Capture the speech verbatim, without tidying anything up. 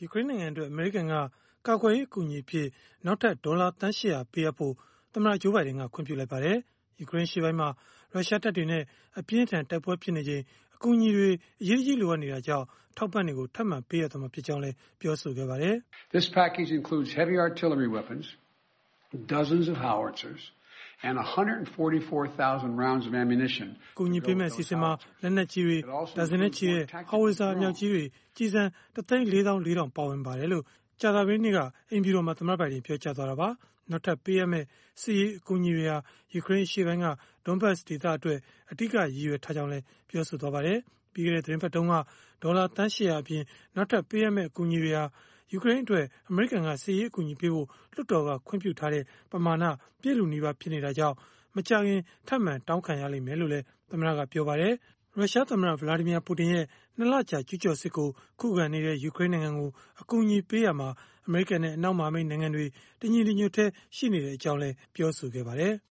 ယူကရိန်းနိုင်ငံအတွက်အမေရိကန်ကကာကွယ်ရေးအကူအညီအဖြစ်နောက်ထပ်ဒေါ်လာသန်း၈၀၀ပေးအပ်ဖို့သမ္မတဂျိုးဘိုင်ဒန်ကခွင့်ပြုလိုက်ပါတယ်။ယူကရိန်းရှေ့ပိုင်းမှာရုရှားတပ်တွေနဲ့အပြင်းထန်တိုက်ပွဲဖြစ်နေချိန်အကူအညီတွေအရေးကြီးလိုအပ်နေတာကြောင့်ထောက်ပံ့တွေကိုထပ်မံပေးအပ်သွားမှာဖြစ်ကြောင်းလည်းပြောဆိုခဲ့ပါတယ်။ This package includes heavy artillery weapons, dozens of howitzers, and one hundred forty-four thousand rounds of ammunition. ကူညီပေးမဲ့စီစဉ်မှာလက်နက်ကြီးတွေဒါဇင်နဲ့ချီတဲ့ဟော်ဝစ်ဇာအမြောက်ကြီးတွေကြီးစံတသိန်းလေးသောင်းလေးထောင်ပါဝင်ပါတယ်လို့ကြာသပတေးနေ့ကအိမ်ဖြူတော်မှာသမ္မတဘိုင်ဒန်ပြောကြားသွားတာပါ။နောက်ထပ်ပေးရမယ့်စစ်ရေးအကူအညီတွေဟာယူကရိန်းရှေ့ပိုင်းကဒွန်ဘတ်စ်ဒေသအတွက်အဓိကရည်ရွယ်ထားကြောင်းလည်းပြောဆိုသွားပါတယ်။ပြီးခဲ့တဲ့သတင်းပတ်တုန်းကဒေါ်လာသန်း၈၀၀အပြင်နောက်ထပ်ပေးရမယ့်အကူအညီတွေဟာယူကရိန်းအတွက်အမေရိကန်ကစစ်ရေးအကူအညီပေးဖို့လွှတ်တော်ကခွင့်ပြုထားတဲ့ပမာဏပြည့်လူနီးပါးဖြစ်နေတာကြောင့်မကြာခင်ထပ်မံတောင်းခံရလိမ့်မယ်လို့လည်းသမ္မတကပြောပါတယ်။ရုရှားသမ္မတဗလာဒီမီယာပူတင်ရဲ့နှစ်လကြာကျူးကျော်စစ်ကိုခုခံနေတဲ့ယူကရိန်းနိုင်ငံကိုအကူအညီပေးရမှာအမေရိကန်နဲ့အနောက်မဟာမိတ်နိုင်ငံတွေတညီတညွတ်တည်းရှိနေတဲ့အကြောင်းလည်းပြောဆိုခဲ့ပါတယ်။